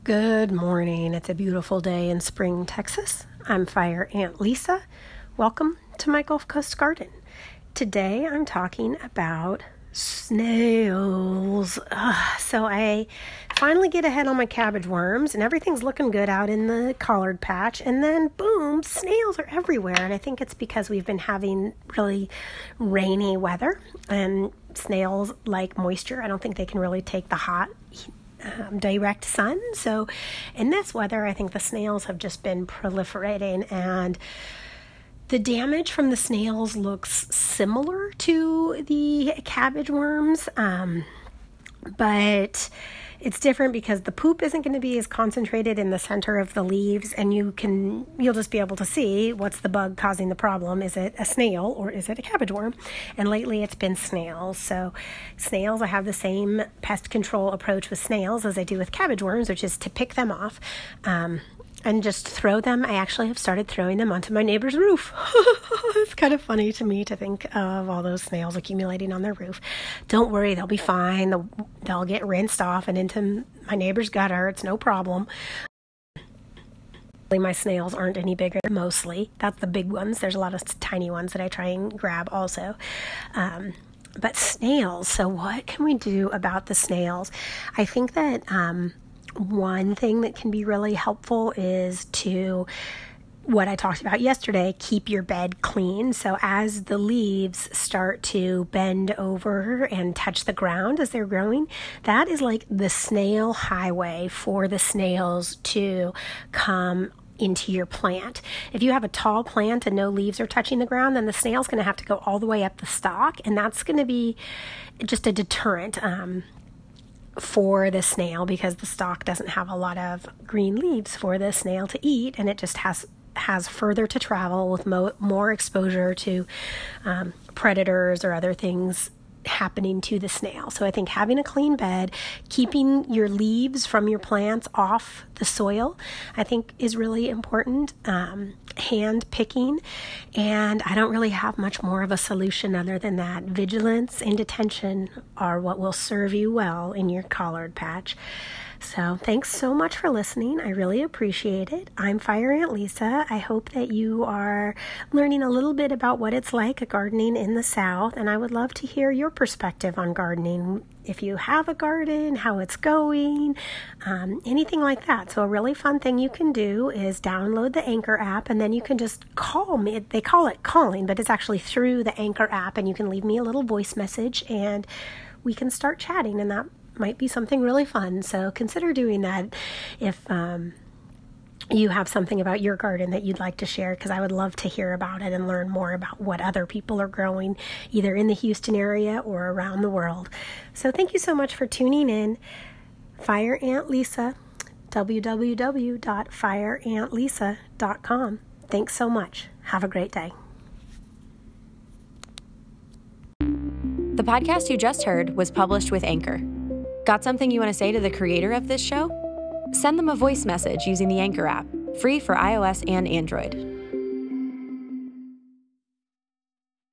Good morning. It's a beautiful day in Spring, Texas. I'm Fire Ant Lisa. Welcome to my Gulf Coast garden. Today I'm talking about snails. So I finally get ahead on my cabbage worms and everything's looking good out in the collard patch, and then boom, snails are everywhere. And I think it's because we've been having really rainy weather, and snails like moisture. I don't think they can really take the hot direct sun. So in this weather, I think the snails have just been proliferating, and the damage from the snails looks similar to the cabbage worms, but it's different because the poop isn't going to be as concentrated in the center of the leaves, and you'll just be able to see what's the bug causing the problem. Is it a snail or is it a cabbage worm? And lately it's been snails. So snails, I have the same pest control approach with snails as I do with cabbage worms, which is to pick them off and just throw them. I actually have started throwing them onto my neighbor's roof. It's kind of funny to me to think of all those snails accumulating on their roof. Don't worry, they'll be fine. They'll get rinsed off and into my neighbor's gutter. It's no problem. My snails aren't any bigger, mostly. That's the big ones. There's a lot of tiny ones that I try and grab also. But snails, so what can we do about the snails? I think that one thing that can be really helpful is to, what I talked about yesterday, keep your bed clean. So as the leaves start to bend over and touch the ground as they're growing, that is like the snail highway for the snails to come into your plant. If you have a tall plant and no leaves are touching the ground, then the snail's going to have to go all the way up the stalk, and that's going to be just a deterrent for the snail, because the stalk doesn't have a lot of green leaves for the snail to eat, and it just has further to travel with more exposure to predators or other things happening to the snail. So I think having a clean bed, keeping your leaves from your plants off the soil, I think is really important. Hand picking, and I don't really have much more of a solution other than that. Vigilance and detention are what will serve you well in your collard patch. So thanks so much for listening. I really appreciate it. I'm Fire Ant Lisa. I hope that you are learning a little bit about what it's like gardening in the South, and I would love to hear your perspective on gardening. If you have a garden, how it's going, anything like that. So a really fun thing you can do is download the Anchor app, and then you can just call me. They call it calling, but it's actually through the Anchor app, and you can leave me a little voice message, and we can start chatting, and that might be something really fun. So consider doing that if you have something about your garden that you'd like to share, because I would love to hear about it and learn more about what other people are growing, either in the Houston area or around the world. So thank you so much for tuning in. Fire Ant Lisa, www.fireantlisa.com. Thanks so much. Have a great day. The podcast you just heard was published with Anchor. Got something you want to say to the creator of this show? Send them a voice message using the Anchor app, free for iOS and Android.